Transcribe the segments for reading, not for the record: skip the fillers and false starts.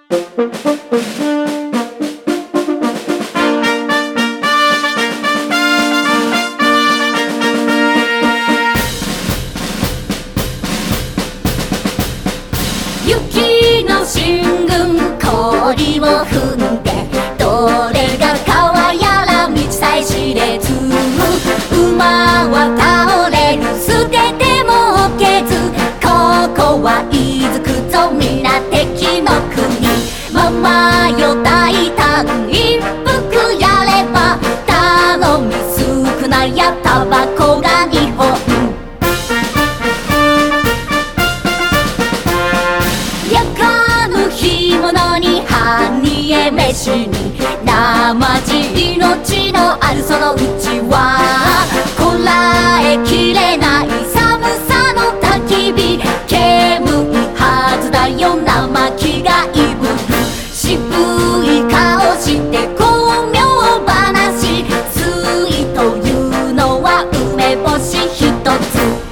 雪の進軍氷を踏んで、どれが川やら道さえ知れず、馬は倒れる捨てても置けず、ここはいずくぞ皆敵の国。ママよ大胆一服やれば、頼み少ないやタバコが2本。干物に半煮え飯に生地命のあるそのうちは、こらえきれない寒さの焚き火。煙いはずだよ生気がいぶる。渋い顔して巧妙話、水というのは梅干し一つ。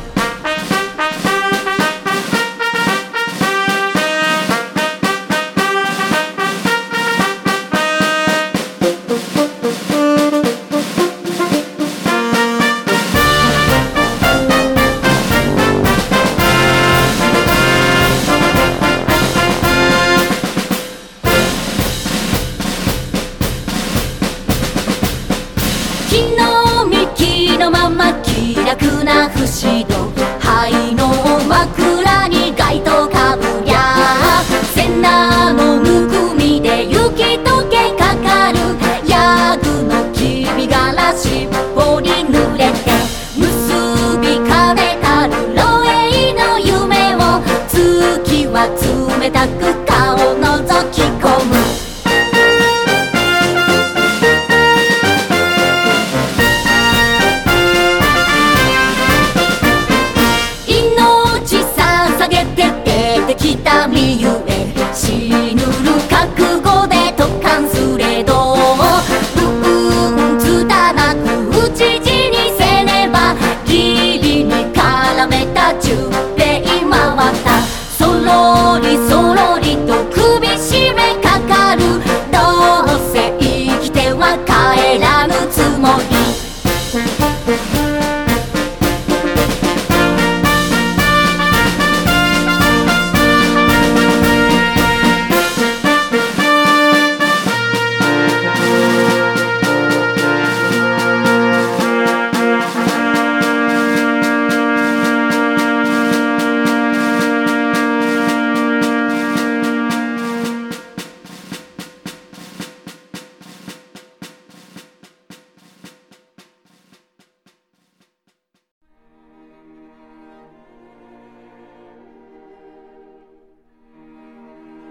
木の幹のまま気楽な節度、灰の枕に街灯かぶりゃ、セナのぬくみで雪解けかかる。ヤグのきび殻しっぽり濡れて、結びかねたる漏洩の夢を、月は冷たく顔覗き込む。来た身ゆえ死ぬる覚悟で突貫すれど、つだなく討ち死にせねば。義理に絡めた十兵衛回った、そろりそろりと